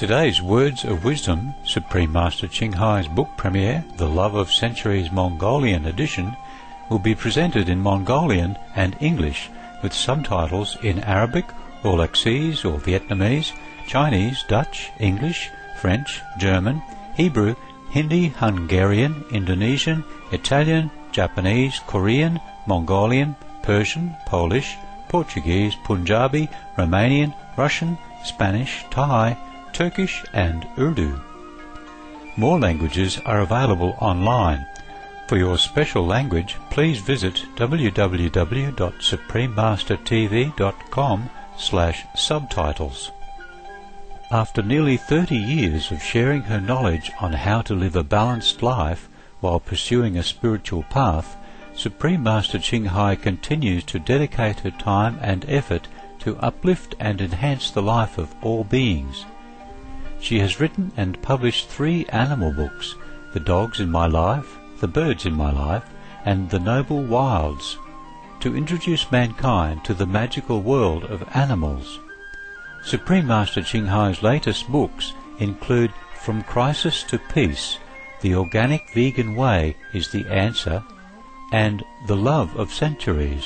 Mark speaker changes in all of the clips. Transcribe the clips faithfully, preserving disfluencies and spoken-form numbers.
Speaker 1: Today's Words of Wisdom, Supreme Master Ching Hai's book premiere, The Love of Centuries Mongolian edition, will be presented in Mongolian and English with subtitles in Arabic, Aulacese or Vietnamese, Chinese, Dutch, English, French, German, Hebrew, Hindi, Hungarian, Indonesian, Italian, Japanese, Korean, Mongolian, Persian, Polish, Portuguese, Punjabi, Romanian, Russian, Spanish, Thai, Turkish and Urdu. More languages are available online. For your special language, please visit w w w dot supreme master t v dot com slash subtitles. After nearly thirty years of sharing her knowledge on how to live a balanced life while pursuing a spiritual path, Supreme Master Ching Hai continues to dedicate her time and effort to uplift and enhance the life of all beings. She has written and published three animal books, The Dogs in My Life, The Birds in My Life, and The Noble Wilds, to introduce mankind to the magical world of animals. Supreme Master Ching Hai's latest books include From Crisis to Peace, The Organic Vegan Way is the Answer, and The Love of Centuries.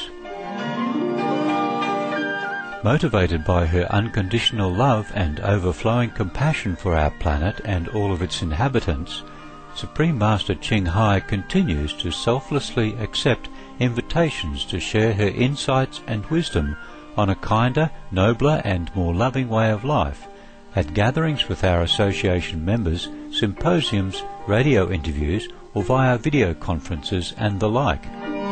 Speaker 1: Motivated by her unconditional love and overflowing compassion for our planet and all of its inhabitants, Supreme Master Ching Hai continues to selflessly accept invitations to share her insights and wisdom on a kinder, nobler and more loving way of life at gatherings with our association members, symposiums, radio interviews or via video conferences and the like.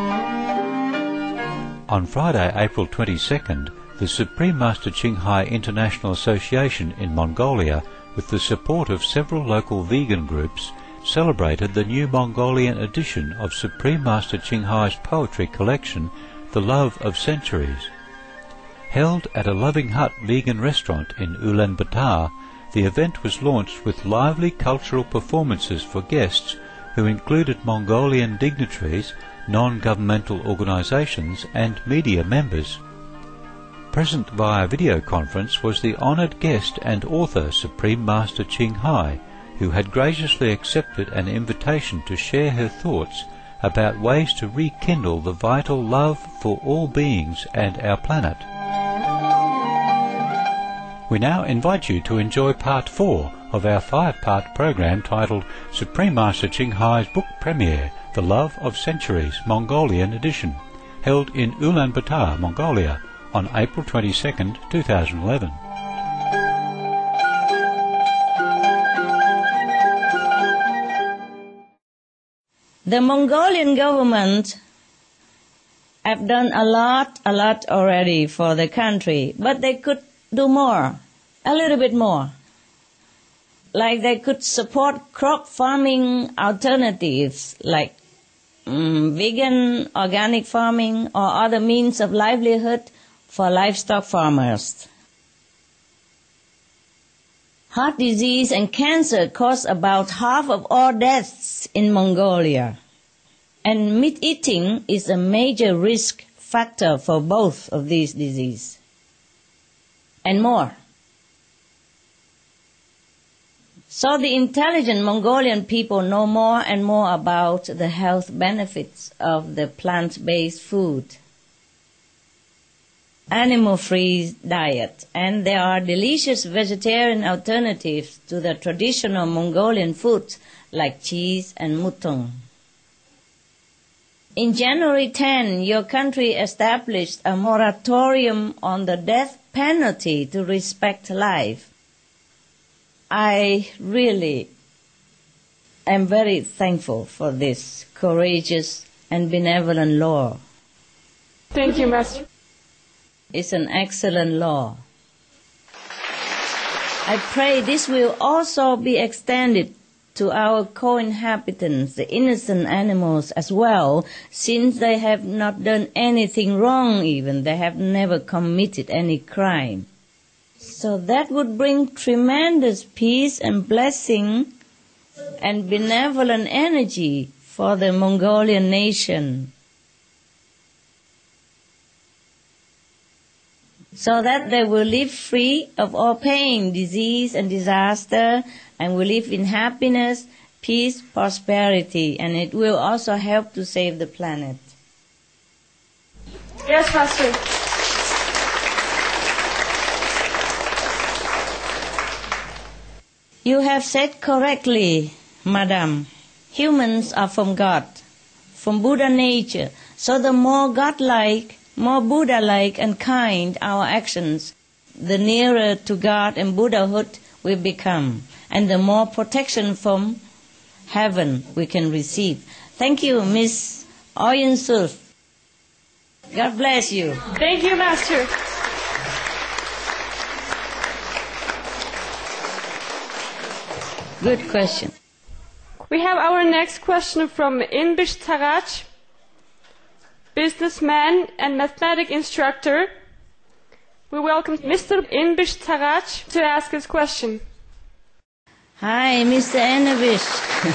Speaker 1: On Friday, April twenty-second, the Supreme Master Ching Hai International Association in Mongolia, with the support of several local vegan groups, celebrated the new Mongolian edition of Supreme Master Ching Hai's poetry collection, The Love of Centuries. Held at a Loving Hut vegan restaurant in Ulaanbaatar, the event was launched with lively cultural performances for guests who included Mongolian dignitaries, non-governmental organizations and media members. Present via video conference was the honoured guest and author Supreme Master Ching Hai, who had graciously accepted an invitation to share her thoughts about ways to rekindle the vital love for all beings and our planet. We now invite you to enjoy part four of our five-part program titled Supreme Master Ching Hai's book premiere, The Love of Centuries Mongolian edition, held in Ulaanbaatar, Mongolia, on April twenty-second, two thousand eleven.
Speaker 2: The Mongolian government have done a lot, a lot already for the country, but they could do more, a little bit more. Like they could support crop farming alternatives like um, vegan, organic farming or other means of livelihood for livestock farmers. Heart disease and cancer cause about half of all deaths in Mongolia, and meat eating is a major risk factor for both of these diseases, and more. So the intelligent Mongolian people know more and more about the health benefits of the plant-based food, animal-free diet, and there are delicious vegetarian alternatives to the traditional Mongolian foods like cheese and mutton. In January tenth, your country established a moratorium on the death penalty to respect life. I really am very thankful for this courageous and benevolent law.
Speaker 3: Thank you, Master.
Speaker 2: It's an excellent law. I pray this will also be extended to our co-inhabitants, the innocent animals as well, since they have not done anything wrong even. They have never committed any crime. So that would bring tremendous peace and blessing and benevolent energy for the Mongolian nation. so that they will live free of all pain, disease, and disaster, and will live in happiness, peace, prosperity, and it will also help to save the planet.
Speaker 3: Yes, Master.
Speaker 2: You have said correctly, Madam. Humans are from God, from Buddha nature. So the more God-like, more Buddha-like and kind our actions, the nearer to God and Buddhahood we become, and the more protection from heaven we can receive. Thank you, Miss Oyen Sulf. God bless you.
Speaker 3: Thank you, Master.
Speaker 2: Good question.
Speaker 3: We have our next question from Inbish Taraj, businessman and mathematics instructor. We welcome Mister Inbish Taraj to ask his question.
Speaker 2: Hi, Mister Inbish.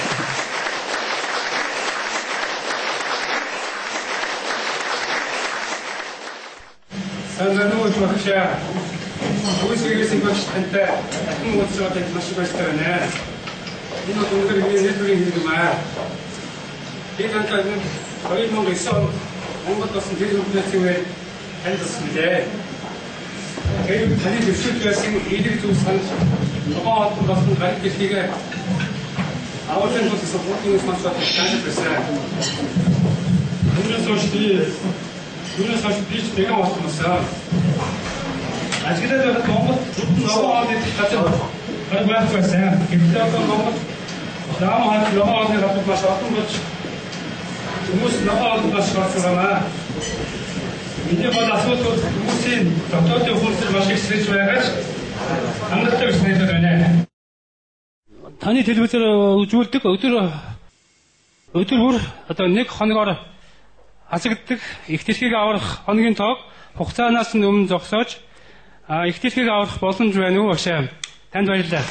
Speaker 4: Санзанууд багшаа үсгээс багш тантай атом уцаатай маш их байна. Энэ өндөр нэлбэрийн юм аа. Би тантай хоёр мянга девять он Монгол болсон тэр хүмүүсийн танилцсан. Тэгээд таны дэвшил байсан эдгээр зүйл санаж ногоон хатан болсон гариг дэлхийгээ авуулын тус support-ийн спонсор тааж байсан. Өнөөс хойш би Юунаас хойш би ч бэгэн болсноосаа. Ажиглаад байхад Монгол ногоон хатан газар гай байх байсан. Гэвч одоо Монгол даам хат ногоон хатан газар маш олон болж хүмүүс ногоон хатан бас гарцгаана. Миний бол асуудал хүмүүсийн дотоодын хөлсөр маш их сэрж байгаач хангалттай биш найдвар байна. Таны телевизээр үзүүлдэг өдөр өдөр бүр одоо нэг хоногоор хасагддаг их тэрхийг аврах хоногийн тоог хугацаанаас нь өмнө зогсоож их тэрхийг аврах боломж байна уу багшаа? Танд баярлалаа.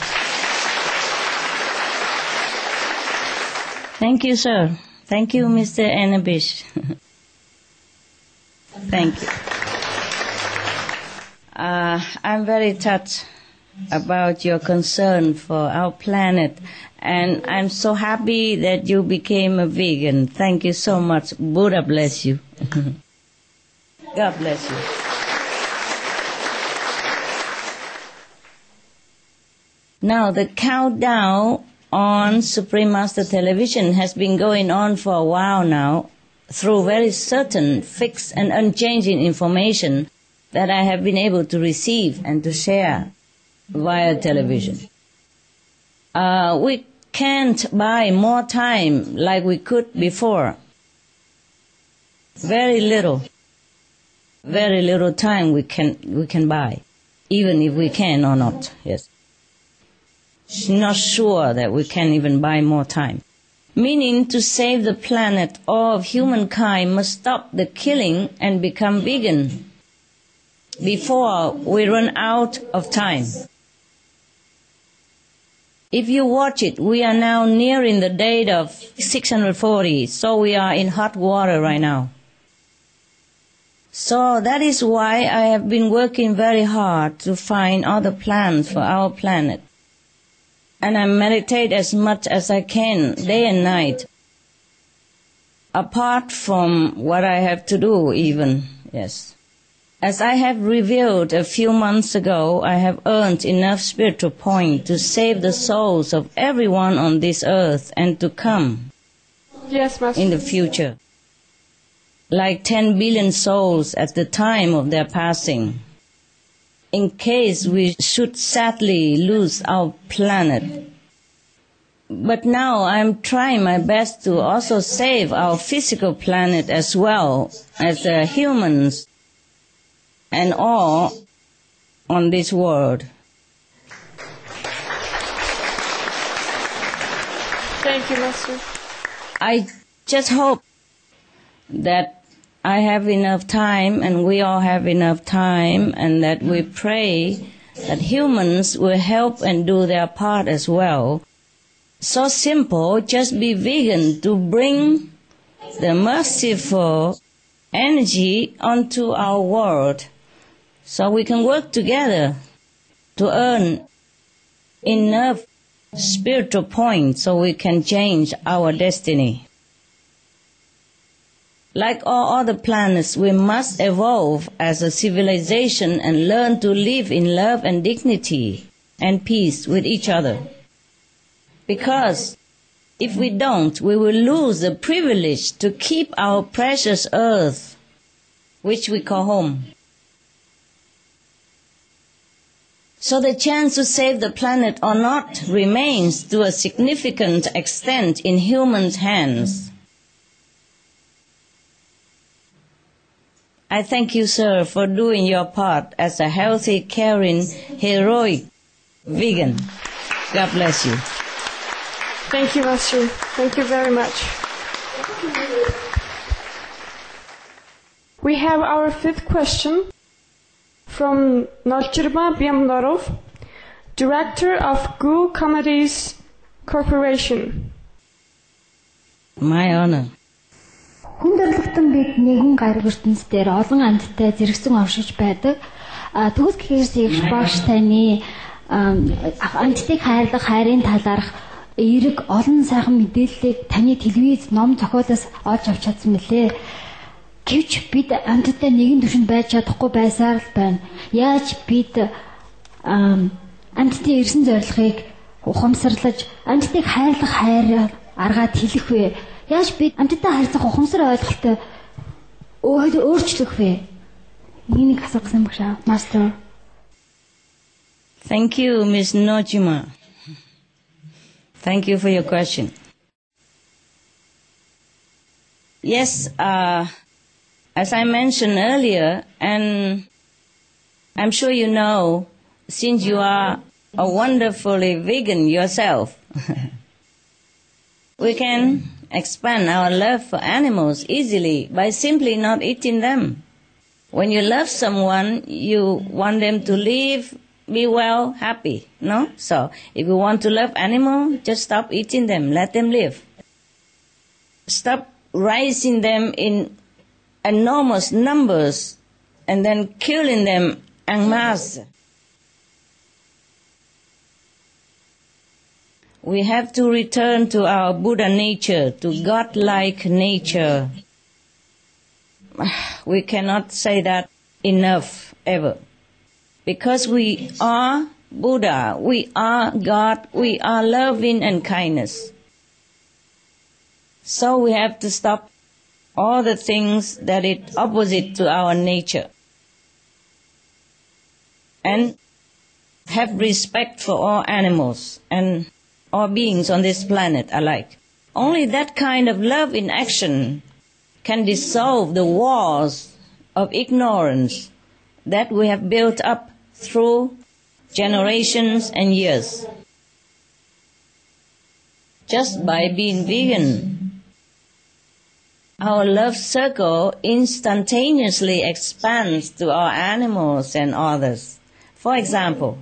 Speaker 2: Thank you, sir. Thank you, Mister Inbish. Thank you. Uh, I'm very touched about your concern for our planet, and I'm so happy that you became a vegan. Thank you so much. Buddha bless you. God bless you. Now, the countdown on Supreme Master Television has been going on for a while now, through very certain, fixed and unchanging information that I have been able to receive and to share via television. Uh, we can't buy more time like we could before. Very little, very little time we can we can buy, even if we can or not. Yes, not sure that we can even buy more time. Meaning, to save the planet, all of humankind must stop the killing and become vegan before we run out of time. If you watch it, we are now nearing the date of six hundred forty, so we are in hot water right now. So that is why I have been working very hard to find other plans for our planet. And I meditate as much as I can, day and night, apart from what I have to do even, yes. As I have revealed a few months ago, I have earned enough spiritual points to save the souls of everyone on this earth and to come
Speaker 3: Yes, Master.
Speaker 2: in the future, like ten billion souls at the time of their passing, in case we should sadly lose our planet. But now I'm trying my best to also save our physical planet as well as the humans and all on this world.
Speaker 3: Thank you, Master.
Speaker 2: I just hope that I have enough time and we all have enough time, and that we pray that humans will help and do their part as well. So simple, just be vegan to bring the merciful energy onto our world So we can work together to earn enough spiritual points so we can change our destiny. Like all other planets, we must evolve as a civilization and learn to live in love and dignity and peace with each other. Because if we don't, we will lose the privilege to keep our precious earth, which we call home. So the chance to save the planet or not remains to a significant extent in humans' hands. I thank you, sir, for doing your part as a healthy, caring, heroic vegan. God bless you.
Speaker 3: Thank you, Master. Thank you very much. We have our fifth question from Nolchirma Biamlarov, Director of G U Comedies Corporation.
Speaker 2: My honor.
Speaker 5: Хүн төрлөختөн бид нэгэн гариг ертөнц дээр олон амьттай зэрэгсэн оршиж байдаг. А төгс гэхээс ягш багш таны амьтдыг хайрлах, хайрын талаарх эерэг олон сайхан мэдээллийг таны телевиз, ном зохиолоос олж авч чадсан мөлий. Гэвч бид амьтдаа нэгэн түвшинд байж чадахгүй байсаар л байна. Яаж бид амьтдын ирсэн зорилгыг ухамсарлаж, амьтдыг хайрлах хайр аргаад хэлэх вэ? Яаж бид амьтдаа харьцах ухамсар ойлголттой өөрчлөх вэ? Энийг асуусан багш аа, Master.
Speaker 2: Thank you, Miss Nojima. Thank you for your question. Yes, uh, as I mentioned earlier, and I'm sure you know, since you are a wonderfully vegan yourself, we can expand our love for animals easily by simply not eating them. When you love someone, you want them to live, be well, happy, no? So, if you want to love animals, just stop eating them, let them live. Stop raising them in enormous numbers and then killing them en masse. We have to return to our Buddha nature, to God-like nature. We cannot say that enough, ever. Because we are Buddha, we are God, we are loving and kindness. So we have to stop all the things that are opposite to our nature. And have respect for all animals and all beings on this planet alike. Only that kind of love in action can dissolve the walls of ignorance that we have built up through generations and years. Just by being vegan, our love circle instantaneously expands to our animals and others. For example,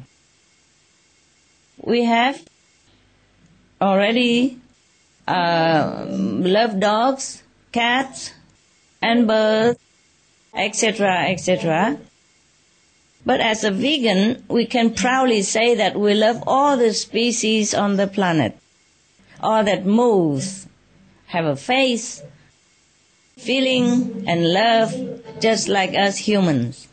Speaker 2: we have already uh, love dogs, cats, and birds, et cetera, et cetera. But as a vegan, we can proudly say that we love all the species on the planet. All that moves, have a face, feeling, and love, just like us humans.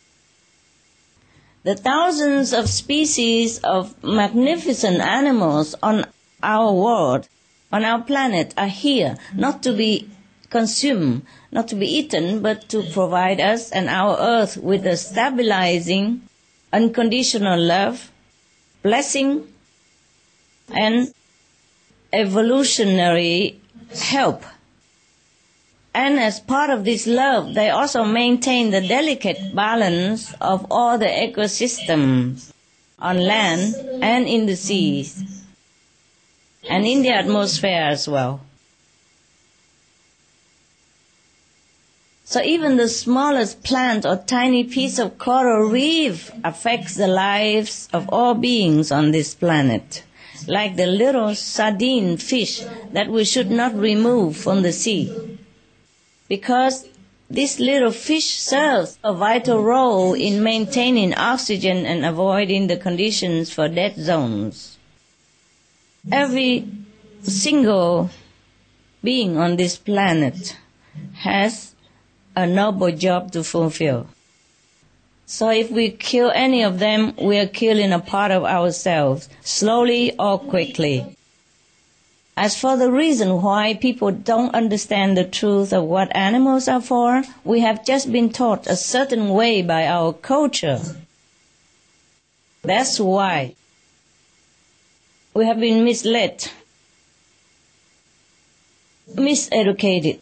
Speaker 2: The thousands of species of magnificent animals on our world, on our planet, are here, not to be consumed, not to be eaten, but to provide us and our earth with a stabilizing, unconditional love, blessing, and evolutionary help. And as part of this love, they also maintain the delicate balance of all the ecosystems on land and in the seas, and in the atmosphere as well. So even the smallest plant or tiny piece of coral reef affects the lives of all beings on this planet, like the little sardine fish that we should not remove from the sea, because This little fish serves a vital role in maintaining oxygen and avoiding the conditions for dead zones. Every single being on this planet has a noble job to fulfill. So if we kill any of them, we are killing a part of ourselves, slowly or quickly. As for the reason why people don't understand the truth of what animals are for, we have just been taught a certain way by our culture. That's why we have been misled, miseducated,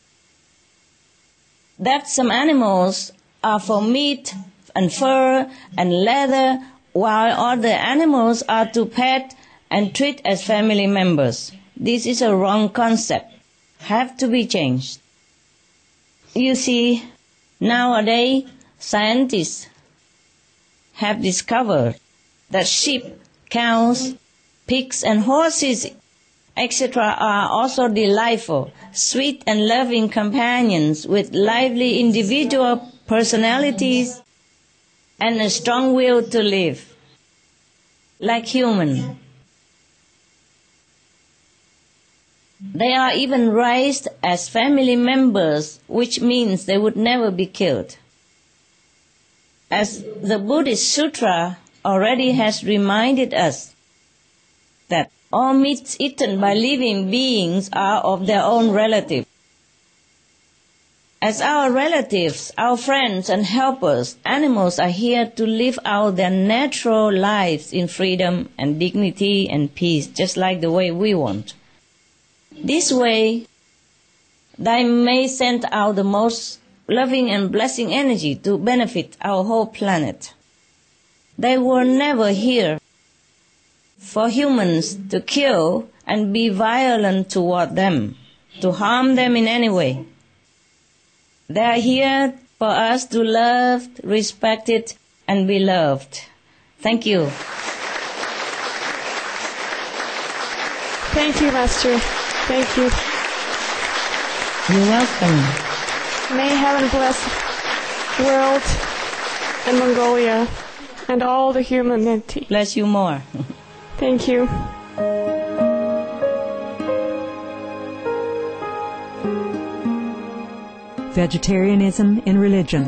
Speaker 2: that some animals are for meat and fur and leather, while other animals are to pet and treat as family members. This is a wrong concept, have to be changed. You see, nowadays, scientists have discovered that sheep, cows, pigs and horses, et cetera are also delightful, sweet and loving companions with lively individual personalities and a strong will to live, like humans. They are even raised as family members, which means they would never be killed. As the Buddhist Sutra already has reminded us that all meats eaten by living beings are of their own relative. As our relatives, our friends and helpers, animals are here to live out their natural lives in freedom and dignity and peace, just like the way we want. This way, they may send out the most loving and blessing energy to benefit our whole planet. They were never here for humans to kill and be violent toward them, to harm them in any way. They are here for us to love, respect it, and be loved. Thank you.
Speaker 3: Thank you, Master. Thank you.
Speaker 2: You're welcome.
Speaker 3: May heaven bless the world and Mongolia and all the humanity.
Speaker 2: Bless you more.
Speaker 3: Thank you.
Speaker 6: Vegetarianism in religion.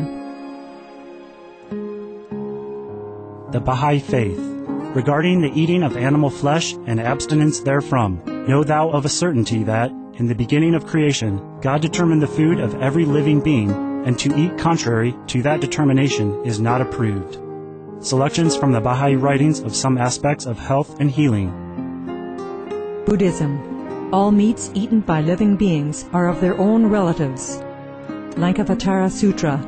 Speaker 7: The Baha'i Faith. Regarding the eating of animal flesh and abstinence therefrom, know thou of a certainty that, in the beginning of creation, God determined the food of every living being, and to eat contrary to that determination is not approved. Selections from the Baha'i writings of some aspects of health and healing.
Speaker 6: Buddhism. All meats eaten by living beings are of their own relatives. Lankavatara Sutra.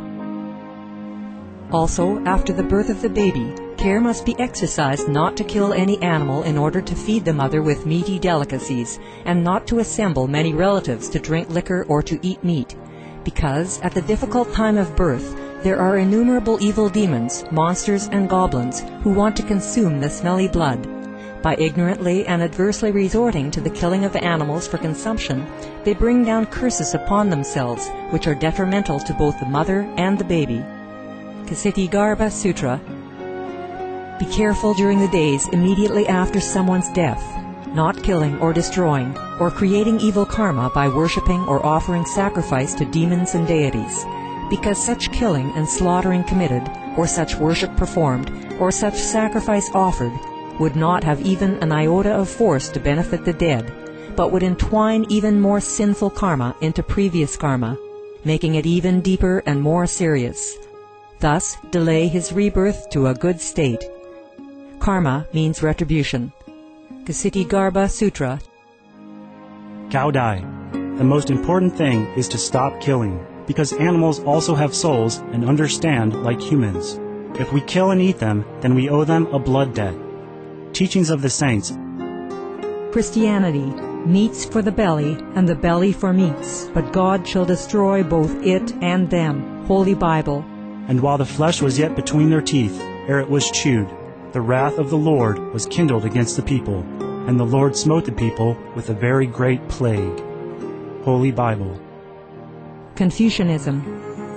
Speaker 6: Also, after the birth of the baby, care must be exercised not to kill any animal in order to feed the mother with meaty delicacies, and not to assemble many relatives to drink liquor or to eat meat, because at the difficult time of birth there are innumerable evil demons, monsters and goblins who want to consume the smelly blood. By ignorantly and adversely resorting to the killing of animals for consumption, they bring down curses upon themselves, which are detrimental to both the mother and the baby. Kshitigarbha Sutra. Be careful during the days immediately after someone's death, not killing or destroying, or creating evil karma by worshipping or offering sacrifice to demons and deities, because such killing and slaughtering committed, or such worship performed, or such sacrifice offered, would not have even an iota of force to benefit the dead, but would entwine even more sinful karma into previous karma, making it even deeper and more serious. Thus, delay his rebirth to a good state. Karma means retribution. Kshitigarbha Sutra.
Speaker 7: Cao Dai. The most important thing is to stop killing, because animals also have souls and understand like humans. If we kill and eat them, then we owe them a blood debt. Teachings of the Saints.
Speaker 6: Christianity. Meats for the belly, and the belly for meats, but God shall destroy both it and them. Holy Bible.
Speaker 7: And while the flesh was yet between their teeth, ere it was chewed, the wrath of the Lord was kindled against the people, and the Lord smote the people with a very great plague. Holy Bible.
Speaker 6: Confucianism.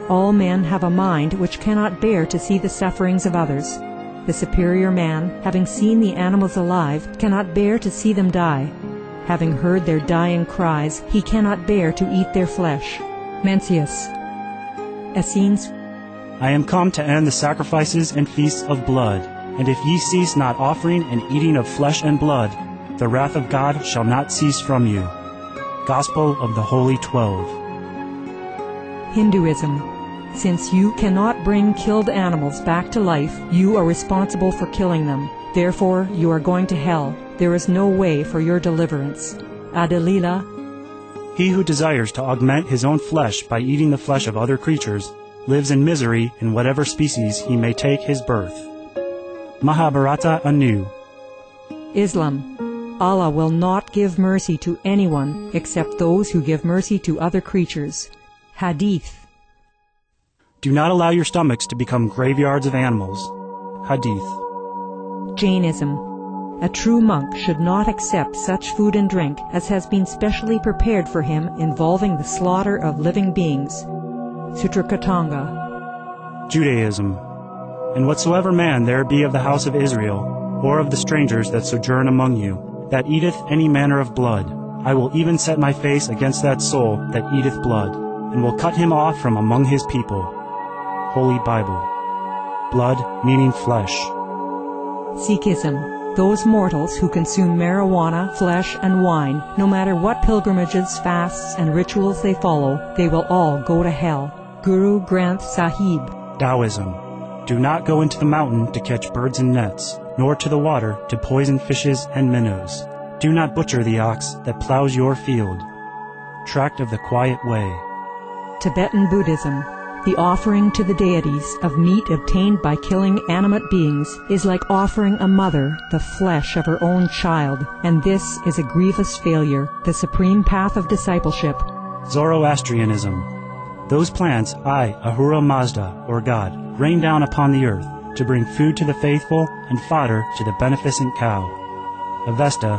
Speaker 6: All men have a mind which cannot bear to see the sufferings of others. The superior man, having seen the animals alive, cannot bear to see them die. Having heard their dying cries, he cannot bear to eat their flesh. Mencius. Essenes.
Speaker 7: I am come to end the sacrifices and feasts of blood, and if ye cease not offering and eating of flesh and blood, the wrath of God shall not cease from you. Gospel of the Holy Twelve.
Speaker 6: Hinduism. Since you cannot bring killed animals back to life, you are responsible for killing them. Therefore, you are going to hell. There is no way for your deliverance. Adalila.
Speaker 7: He who desires to augment his own flesh by eating the flesh of other creatures lives in misery in whatever species he may take his birth. Mahabharata anew.
Speaker 6: Islam. Allah will not give mercy to anyone except those who give mercy to other creatures. Hadith.
Speaker 7: Do not allow your stomachs to become graveyards of animals. Hadith.
Speaker 6: Jainism. A true monk should not accept such food and drink as has been specially prepared for him involving the slaughter of living beings. Sutrakatanga.
Speaker 7: Judaism. And whatsoever man there be of the house of Israel, or of the strangers that sojourn among you, that eateth any manner of blood, I will even set my face against that soul that eateth blood, and will cut him off from among his people. Holy Bible. Blood meaning flesh.
Speaker 6: Sikhism. Those mortals who consume marijuana, flesh, and wine, no matter what pilgrimages, fasts, and rituals they follow, they will all go to hell. Guru Granth Sahib.
Speaker 7: Taoism. Do not go into the mountain to catch birds and nets, nor to the water to poison fishes and minnows. Do not butcher the ox that plows your field. Tract of the Quiet Way.
Speaker 6: Tibetan Buddhism. The offering to the deities of meat obtained by killing animate beings is like offering a mother the flesh of her own child, and this is a grievous failure, the supreme path of discipleship.
Speaker 7: Zoroastrianism. Those plants I, Ahura Mazda, or God, rain down upon the earth to bring food to the faithful and fodder to the beneficent cow. Avesta.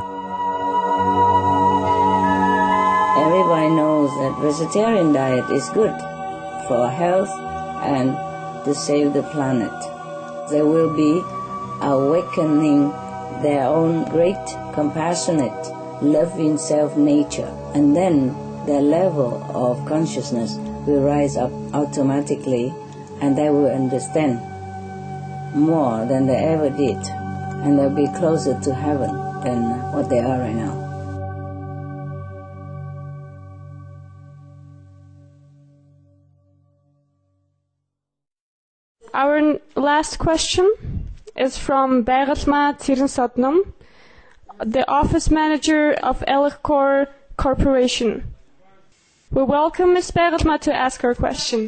Speaker 2: Everybody knows that vegetarian diet is good for health and to save the planet. They will be awakening their own great, compassionate, loving self-nature, and then their level of consciousness will rise up automatically, and they will understand more than they ever did, and they'll be closer to heaven than what they are right now.
Speaker 3: Our last question is from Bergelma Tirensatnam, the office manager of Elecor Corporation. We welcome Miz Bergelma to ask her question.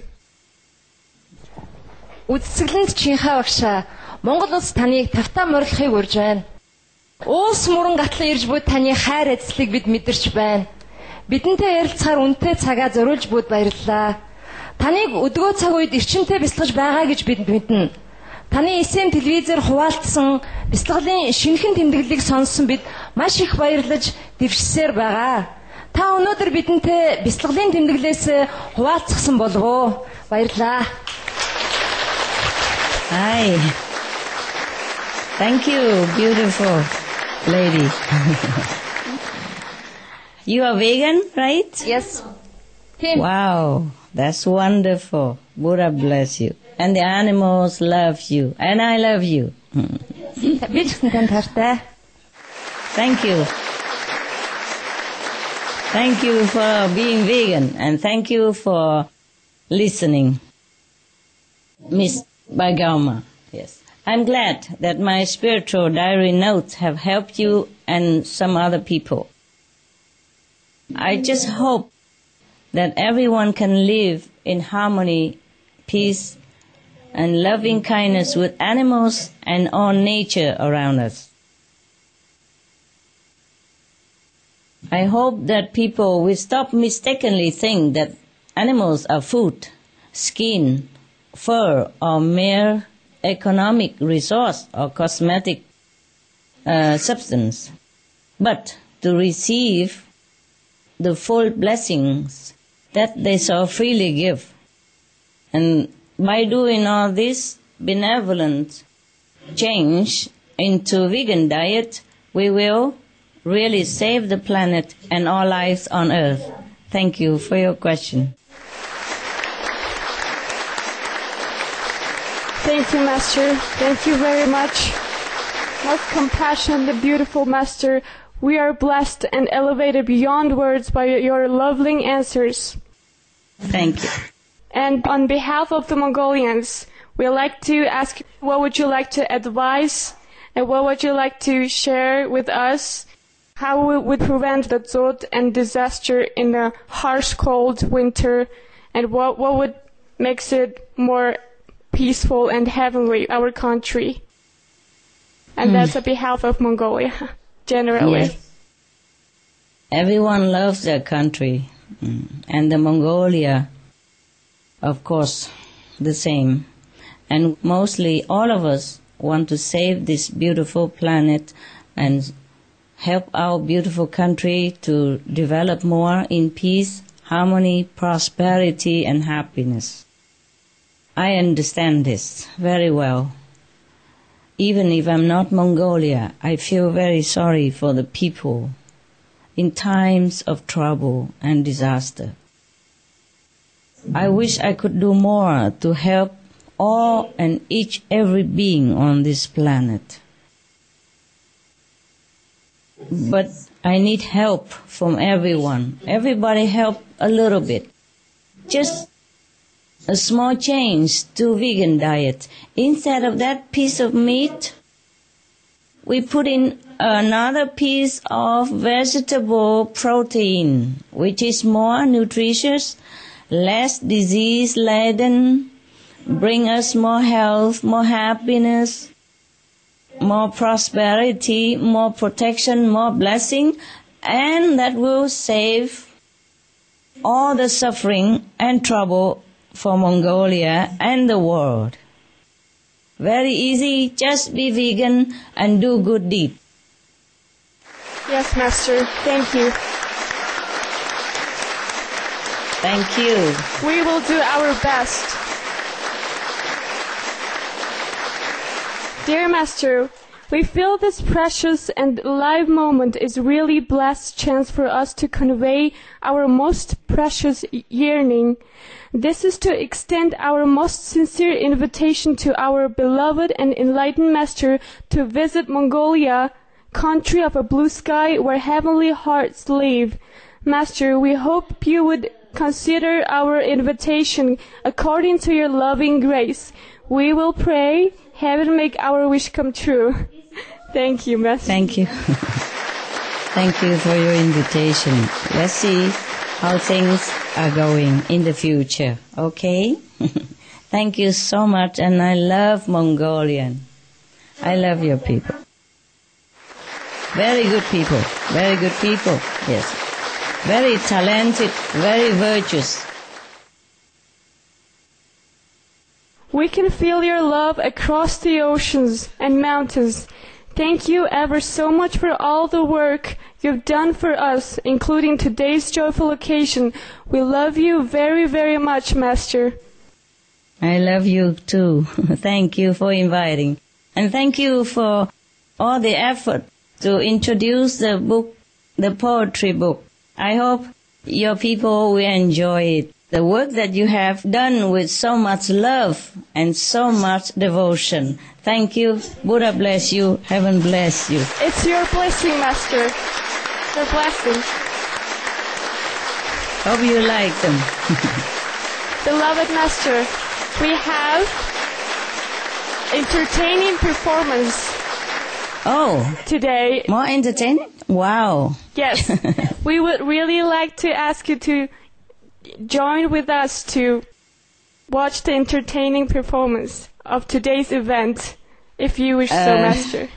Speaker 8: Үдсгэлэнд чинхаа багшаа, Монгол улс таныг тавтаа морилохыг урьж байна. Улс муран гатлан ирж буй таны хайр эзлийг бид мэдэрч байна. Бидэнтэй ярилцахаар үнэтэй цагаа зориулж буйд баярлалаа. Таныг өдгөө цаг үед эрчимтэй бясалгаж байгаа гэж бид мэднэ. Таны эс эм телевизээр хуваалцсан бясалгалын шинэхэн тэмдэглэлийг сонссон бид маш их баярлаж дэвшсээр байгаа. Та өнөөдөр бидэнтэй бясалгалын тэмдэглэлээс хуваалцсан болов уу? Баярлалаа.
Speaker 2: Hi. Thank you, beautiful lady. You are vegan, right?
Speaker 8: Yes.
Speaker 2: Wow, that's wonderful. Buddha bless you. And the animals love you. And I love you. Thank you. Thank you for being vegan. And thank you for listening. Miss Bergelma. Yes. I'm glad that my spiritual diary notes have helped you and some other people. I just hope that everyone can live in harmony, peace, and loving kindness with animals and all nature around us. I hope that people will stop mistakenly think that animals are food, skin, fur, or mere economic resource or cosmetic uh, substance, but to receive the full blessings that they so freely give. And by doing all this benevolent change into vegan diet, we will really save the planet and all lives on Earth. Thank you for your question.
Speaker 3: Thank you, Master. Thank you very much. Most compassionate and beautiful Master, we are blessed and elevated beyond words by your lovely answers.
Speaker 2: Thank you.
Speaker 3: And on behalf of the Mongolians, we'd like to ask, what would you like to advise and what would you like to share with us? How we would prevent the drought and disaster in the harsh, cold winter, and what, what would makes it more peaceful and heavenly, our country? And mm. that's on behalf of Mongolia, generally.
Speaker 2: Yes. Everyone loves their country, and the Mongolia, of course, the same. And mostly all of us want to save this beautiful planet and help our beautiful country to develop more in peace, harmony, prosperity, and happiness. I understand this very well. Even if I'm not Mongolia, I feel very sorry for the people in times of trouble and disaster. I wish I could do more to help all and each every being on this planet. But I need help from everyone. Everybody help a little bit. Just a small change to vegan diet. Instead of that piece of meat, we put in another piece of vegetable protein, which is more nutritious, less disease-laden, bring us more health, more happiness, more prosperity, more protection, more blessing, and that will save all the suffering and trouble for Mongolia and the world. Very easy, just be vegan and do good deed.
Speaker 3: Yes, Master. Thank you.
Speaker 2: Thank you.
Speaker 3: We will do our best. Dear Master, we feel this precious and live moment is really blessed chance for us to convey our most precious yearning. This is to extend our most sincere invitation to our beloved and enlightened Master to visit Mongolia, country of a blue sky where heavenly hearts live. Master, we hope you would consider our invitation according to your loving grace. We will pray, heaven make our wish come true. Thank you, Master.
Speaker 2: Thank you. Thank you for your invitation. Let's see how things are going in the future, okay? Thank you so much, and I love Mongolian. I love your people. Very good people, very good people, yes. Very talented, very virtuous.
Speaker 3: We can feel your love across the oceans and mountains. Thank you ever so much for all the work you've done for us, including today's joyful occasion. We love you very, very much, Master.
Speaker 2: I love you too. Thank you for inviting. And thank you for all the effort to introduce the book, the poetry book. I hope your people will enjoy it. The work that you have done with so much love and so much devotion. Thank you. Buddha bless you. Heaven bless you.
Speaker 3: It's your blessing, Master. Your blessing.
Speaker 2: Hope you like them.
Speaker 3: Beloved Master, we have entertaining performance.
Speaker 2: Oh.
Speaker 3: Today.
Speaker 2: More entertaining? Wow.
Speaker 3: Yes. We would really like to ask you to join with us to watch the entertaining performance of today's event, if you wish uh, so, Master.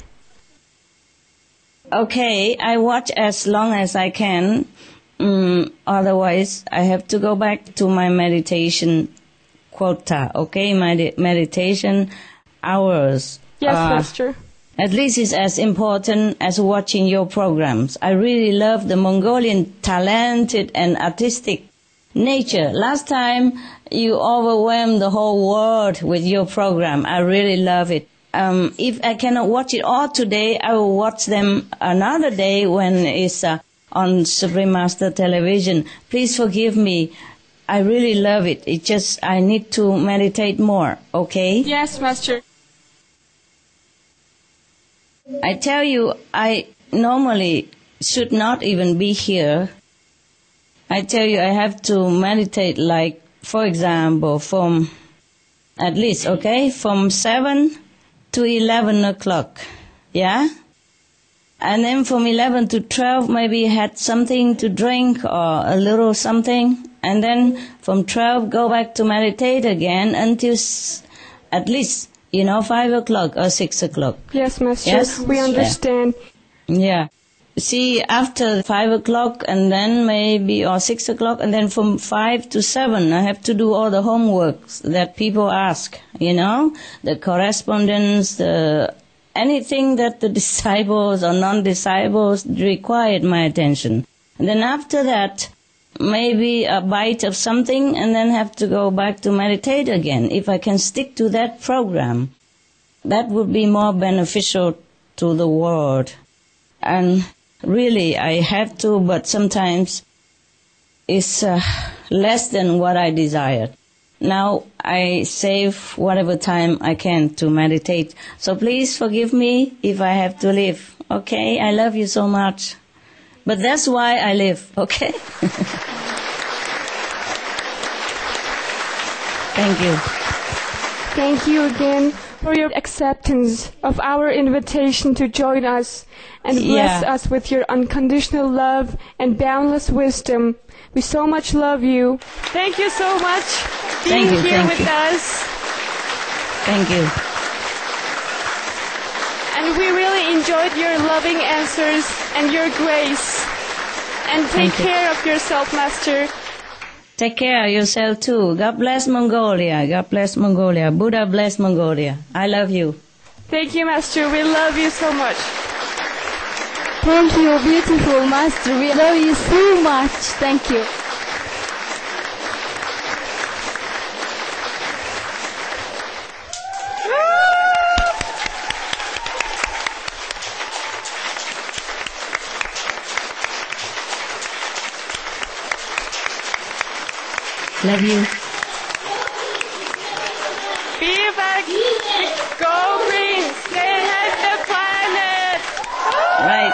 Speaker 2: Okay, I watch as long as I can. Um, otherwise, I have to go back to my meditation quota, okay? My de- meditation hours.
Speaker 3: Yes, uh, Master.
Speaker 2: At least it's as important as watching your programs. I really love the Mongolian talented and artistic nature. Last time you overwhelmed the whole world with your program. I really love it. Um, if I cannot watch it all today, I will watch them another day when it's uh, on Supreme Master Television. Please forgive me. I really love it. It just, I need to meditate more, okay?
Speaker 3: Yes, Master.
Speaker 2: I tell you, I normally should not even be here. I tell you, I have to meditate like, for example, from at least, okay, from seven to eleven o'clock, yeah? And then from eleven to twelve, maybe had something to drink or a little something. And then from twelve, go back to meditate again until s- at least, you know, five o'clock or six o'clock.
Speaker 3: Yes, Master.
Speaker 2: Yes?
Speaker 3: We understand.
Speaker 2: Yeah. See, after five o'clock and then maybe, or six o'clock, and then from five to seven, I have to do all the homeworks that people ask, you know, the correspondence, the anything that the disciples or non-disciples required my attention. And then after that, maybe a bite of something, and then have to go back to meditate again. If I can stick to that program, that would be more beneficial to the world. And really, I have to, but sometimes it's uh, less than what I desired. Now I save whatever time I can to meditate. So please forgive me if I have to leave. Okay? I love you so much. But that's why I live. Okay? Thank you.
Speaker 3: Thank you again for your acceptance of our invitation to join us and bless
Speaker 2: Yeah.
Speaker 3: us with your unconditional love and boundless wisdom. We so much love you. Thank you so much for being
Speaker 2: Thank you,
Speaker 3: here
Speaker 2: thank
Speaker 3: with
Speaker 2: you.
Speaker 3: us.
Speaker 2: Thank you.
Speaker 3: And we really enjoyed your loving answers and your grace. And take
Speaker 2: Thank you.
Speaker 3: care of yourself, Master.
Speaker 2: Take care of yourself too. God bless Mongolia. God bless Mongolia. Buddha bless Mongolia. I love you.
Speaker 3: Thank you, Master. We love you so much.
Speaker 5: Thank you, beautiful Master. We love you so much. Thank you.
Speaker 2: Love you.
Speaker 3: Be back. Go green. Stay ahead the planet.
Speaker 2: Right.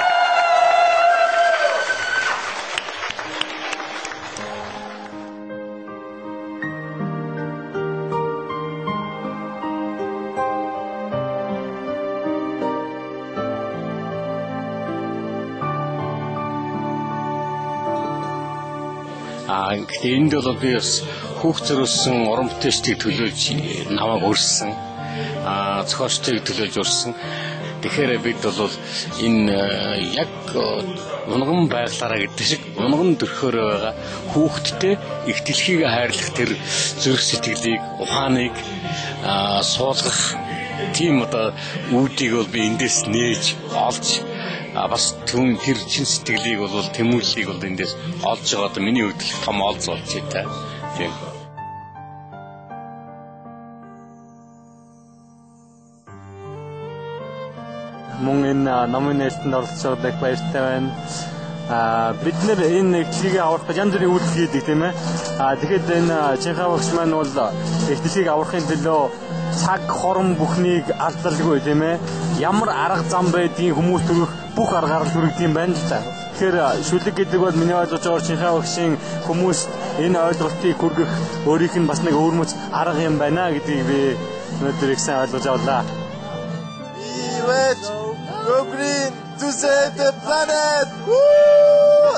Speaker 9: Аа гэхдээ энд бол би бас хүүхд зориулсан уран бүтээлчдийг төлөөлж намайг өрссөн. Аа зохиолчдыг төлөөлж өрссөн. Тэгэхээр бид бол энэ яг унган байглаараа гэдэг шиг унган дөрхөөр байгаа хүүхдтэй их дэлхийг хайрлах тэр зүрх сэтгэлийг, ухааныг суулгах тийм одоо үүдийг бол би эндээс нээж олж а бас түн тэр чин сэтгэлийг бол тэмүүллийг бол эндээс олж байгаа одоо миний хувьд том олз болж байна. Тийм.
Speaker 10: Мөн энэ номинашнд оролцоод баяртай байна. А бид нэр энэ дэлхийг аврах янз бүрийн үйлдэл хийдэг тийм ээ. А тэгэхэд энэ Чинхай багш маань бол их дэлхийг аврахын төлөө цаг хорон бүхнийг алдалгүй тийм ээ. Ямар арга зам байдгийг хүмүүс төрөх бүх аргаар хүргэдэг юм байна л да. Тэгэхээр шүлэг гэдэг бол миний ойлгож байгаа Чинхай багшийн хүмүүст энэ ойлголтыг хүргэх өөрийнх нь бас нэг өвөрмөц арга юм байна гэдгийг би өнөөдөр их сайн ойлгож авлаа.
Speaker 11: Go green to save the planet! Woo!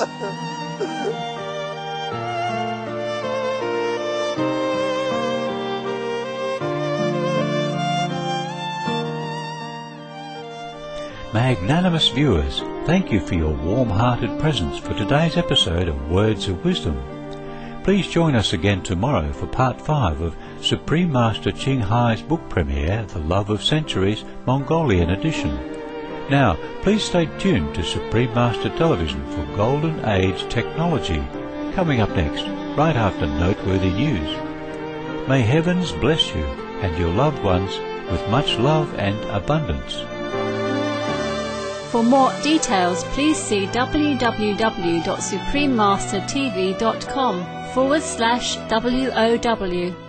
Speaker 1: Magnanimous viewers, thank you for your warm-hearted presence for today's episode of Words of Wisdom. Please join us again tomorrow for part five of Supreme Master Ching Hai's book premiere, The Love of Centuries, Mongolian edition. Now, please stay tuned to Supreme Master Television for Golden Age technology. Coming up next, right after noteworthy news. May heavens bless you and your loved ones with much love and abundance.
Speaker 12: For more details, please see www.suprememastertv.com forward slash WOW.